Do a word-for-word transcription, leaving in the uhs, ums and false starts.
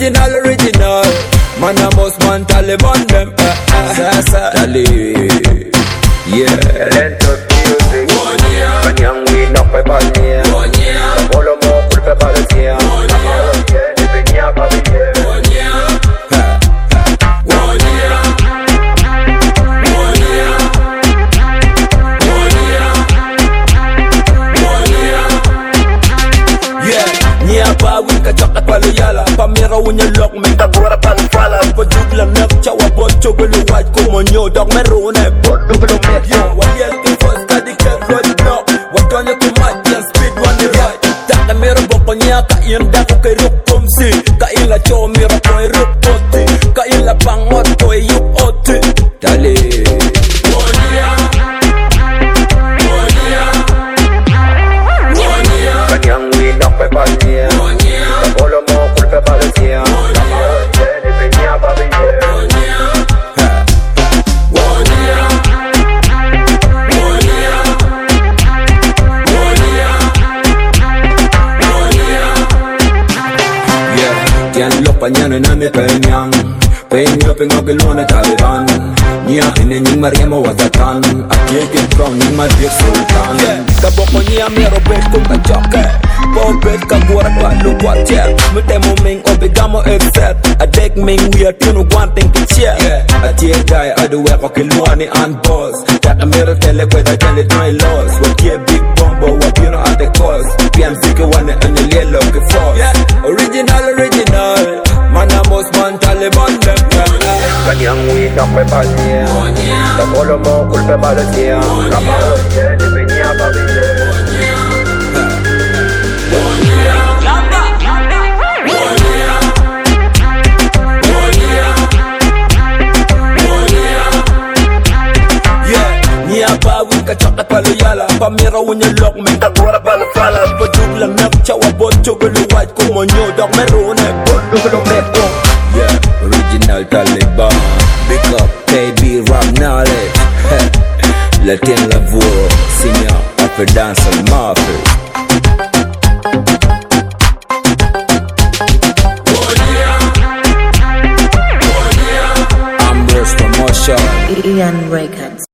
Original, original. Man a boss man, Taliban them. Uh, uh, Sasa Tali. Yeah. Lento music. Kanyang we knock by Bania. Bolo mo kulpe Balasia. Ni pinya Balasia. Wika chokat paluyala Pamira unya lok Minta gora palufala Pajug lang nek Chawa bocho gulu white Kumonyo dog merune Bodo gulu met Yo Waliel ki first Kadi ke road block Watonya kumat Yan speed one the right Taka mira boko niya Kain dako kay ruk kumsi Kain la cho mira koy ruk oti Kain la pangot koy yuk oti Dali Kanyang we knock by Bania. Bolo mo kulpe Balasia. Ni pinya Balasia. Yan lopa niya na nami penyang Penyo pengo kilona Taliban Niya inenying mariamo wazatan Akikin from ni madir sultan Kaboko niya mero bet kung kachoke Pobet kagura kwa lukwa tiyak Mutemo ming obigamo exet Adek ming weird tunu guanting kichia Atie guy aduwe ko kilwani and boss Taka mero tele kweda jale dry loss Wakie big bombo wapino at the cost P M C ke wane anye lielo ke force Original original Man a boss man Taliban them Kanyang we knock by Bania. Bolo mo kulpe Balasia. Ni pinya Balasia. Wika chokat paluyala Pamira unya lok Minta gora palufala Pajug lang nek Chawa bocho gulu white Kumonyo dog merune Bodo gulu met Yeah, original Taliban Big up, baby, rap knowledge Latin Lavour Senior, Afro Dancer Mafia Ambrose Promotion Ian Records.